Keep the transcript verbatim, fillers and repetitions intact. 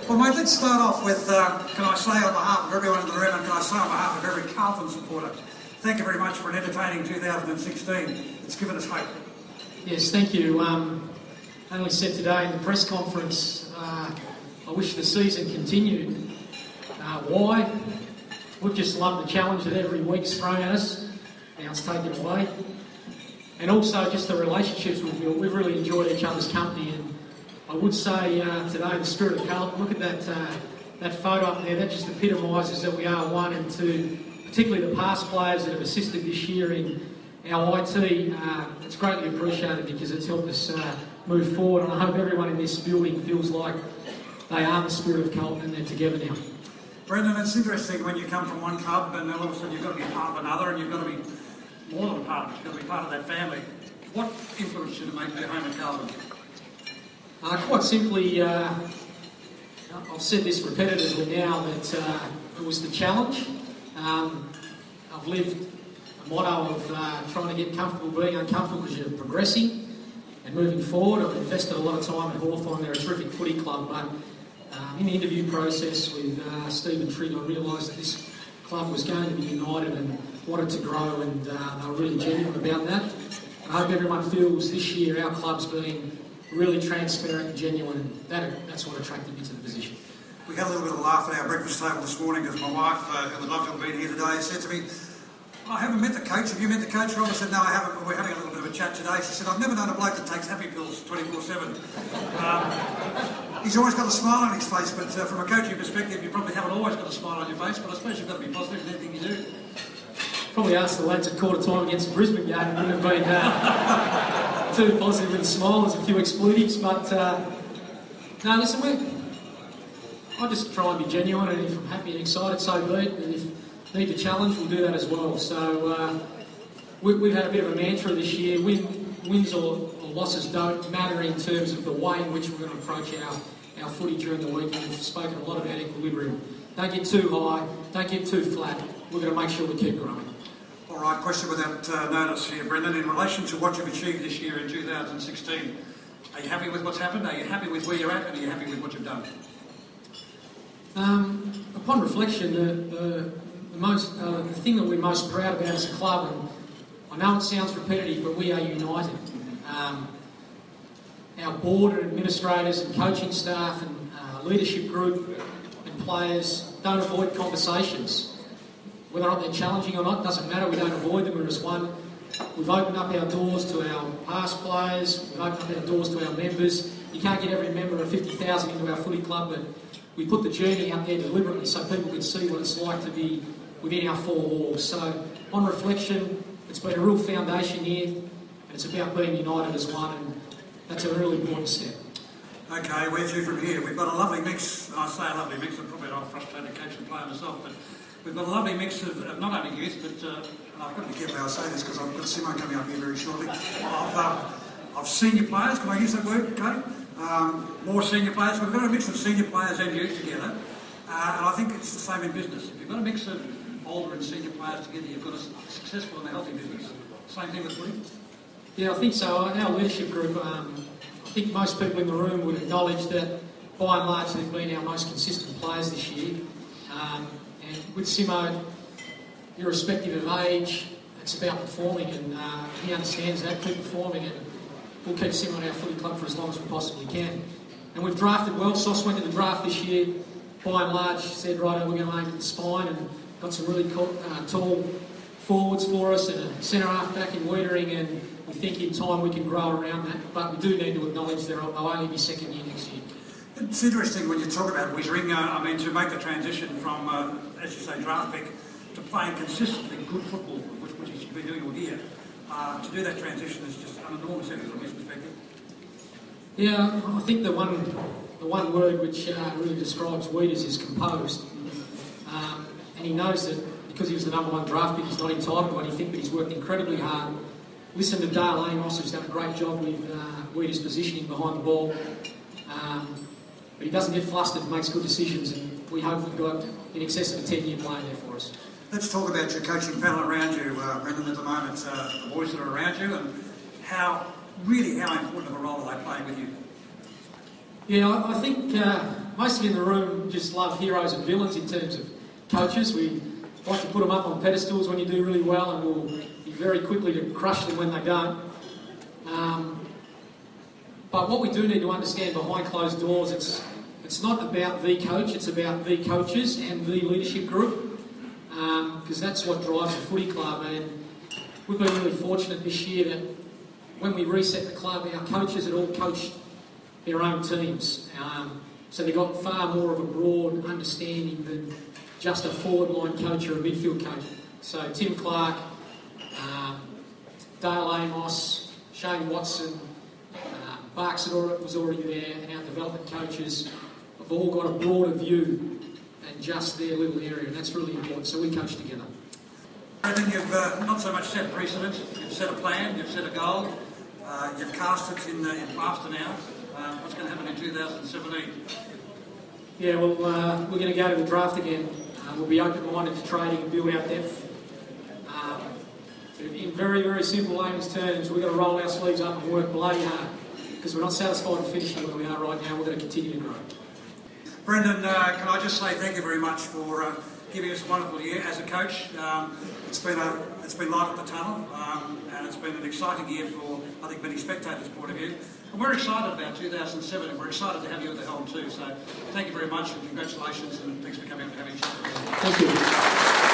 Well, mate, let's start off with, uh, can I say on behalf of everyone in the room and can I say on behalf of every Carlton supporter, thank you very much for an entertaining two thousand sixteen. It's given us hope. Yes, thank you. Um, I only said today in the press conference, uh, I wish the season continued. Uh, why? We've just loved the challenge that every week's thrown at us. Now it's taken away. And also just the relationships we've built. We've really enjoyed each other's company. And I would say uh, today, the spirit of Carlton, look at that uh, that photo up there. That just epitomises that we are one, and two, particularly the past players that have assisted this year in our I T. Uh, it's greatly appreciated because it's helped us uh, move forward. And I hope everyone in this building feels like they are the spirit of Carlton and they're together now. Brendan, it's interesting when you come from one club and all of a sudden you've got to be part of another and you've got to be more than part of it, you've got to be part of that family. What influence should it make their home at Carlton? Uh, quite simply, uh, I've said this repetitively now, that uh, it was the challenge. Um, I've lived a motto of uh, trying to get comfortable being uncomfortable because you're progressing and moving forward. I've invested a lot of time at Hawthorn. They're a terrific footy club, but uh, in the interview process with uh, Stephen Trigg, I realised that this club was going to be united and wanted to grow, and uh, they were really genuine about that. I hope everyone feels this year our club's been really transparent and genuine, and that, that's what attracted me to the position. We had a little bit of a laugh at our breakfast table this morning because my wife, uh, who would love to have been here today, said to me, I haven't met the coach. Have you met the coach, Rob? I said, no, I haven't, but we're having a little bit of a chat today. She said, I've never known a bloke that takes happy pills twenty-four seven. Um, he's always got a smile on his face, but uh, from a coaching perspective, you probably haven't always got a smile on your face, but I suppose you've got to be positive in anything you do. Probably asked the lads at quarter time against the Brisbane game, it wouldn't have been uh, too positive with a smile. There's a few expletives, but uh, no, listen, we're, I just try and be genuine, and if I'm happy and excited, so be it. And if need to challenge, we'll do that as well. So uh, we, we've had a bit of a mantra this year. Win, wins or, or losses don't matter in terms of the way in which we're going to approach our, our footy during the week. And we've spoken a lot about equilibrium. Don't get too high, don't get too flat. We're going to make sure we keep growing. All right, question without uh, notice here, Brendan. In relation to what you've achieved this year in two thousand sixteen, are you happy with what's happened? Are you happy with where you're at? And are you happy with what you've done? Um, upon reflection, the, the, the most uh, the thing that we're most proud about as a club, and I know it sounds repetitive, but we are united. Um, our board and administrators and coaching staff and uh, leadership group and players don't avoid conversations. Whether or not they're challenging or not, doesn't matter. We don't avoid them. We're as one. We've opened up our doors to our past players. We've opened up our doors to our members. You can't get every member of fifty thousand into our footy club, but we put the journey out there deliberately so people can see what it's like to be within our four walls. So, on reflection, it's been a real foundation here, and it's about being united as one, and that's a really important step. Okay, where to from here? We've got a lovely mix. I say a lovely mix. I'm probably not a frustrated coach and player myself, but we've got a lovely mix of, of not only youth, but uh, and I've got to be careful how I say this because I've got Simo coming up here very shortly. Of, um, of senior players, can I use that word, Kate? Um, more senior players. We've got a mix of senior players and youth together, uh, and I think it's the same in business. If you've got a mix of older and senior players together, you've got a successful and a healthy business. Same thing with footy? Yeah, I think so. Our leadership group, um, I think most people in the room would acknowledge that by and large they've been our most consistent players this year. Um, and with Simo, irrespective of age, it's about performing, and uh, he understands that, keep performing, and we'll keep Simo in our footy club for as long as we possibly can. And we've drafted well. Sauce went to the draft this year, by and large, said, right, we're going to aim at the spine, and got some really cool, uh, tall forwards for us and a centre half back in Wiedering, and we think in time we can grow around that. But we do need to acknowledge they'll only be second year next year. It's interesting when you talk about Wiedering, uh, I mean, to make the transition from, uh, as you say, draft pick to playing consistently good football, which, which he's been doing all year, uh, to do that transition is just an enormous effort from his perspective. Yeah, I think the one the one word which uh, really describes Wieders is composed. Um, and he knows that because he was the number one draft pick, he's not entitled to anything, but he's worked incredibly hard. Listen to Dale Amos, who's done a great job with uh, Wieders' positioning behind the ball. Um, but he doesn't get flustered, makes good decisions, and we hope we've got in excess of a ten-year player there for us. Let's talk about your coaching panel around you, uh, Brendan, at the moment, uh, the boys that are around you, and how, really how important of a role are they playing with you? Yeah, I, I think uh, most of you in the room just love heroes and villains in terms of coaches. We like to put them up on pedestals when you do really well, and we'll be very quickly to crush them when they don't. Um, but what we do need to understand behind closed doors, it's it's not about the coach, it's about the coaches and the leadership group, because um, that's what drives the footy club. And we've been really fortunate this year that when we reset the club, our coaches had all coached their own teams. Um, so they got far more of a broad understanding than just a forward line coach or a midfield coach. So Tim Clark, um, Dale Amos, Shane Watson, uh, Barks was already there, and our development coaches have all got a broader view than just their little area, and that's really important. So we coach together. Brendan, you've uh, not so much set a precedent, you've set a plan, you've set a goal, uh, you've cast it in, uh, in plaster now. Uh, what's going to happen in two thousand seventeen? Yeah, well, uh, we're going to go to the draft again. Uh, we'll be open-minded to trading and build our depth. Um, in very, very simple layman's terms, we've got to roll our sleeves up and work bloody hard, because we're not satisfied with finishing where we are right now. We're going to continue to grow. Brendan, uh, can I just say thank you very much for uh, giving us a wonderful year as a coach. Um, it's been a, it's been light at the tunnel, um, and it's been an exciting year for, I think, many spectators' point of view. And we're excited about two thousand seven, and we're excited to have you at the helm too. So thank you very much, and congratulations, and thanks for coming up and having a chat. Thank you.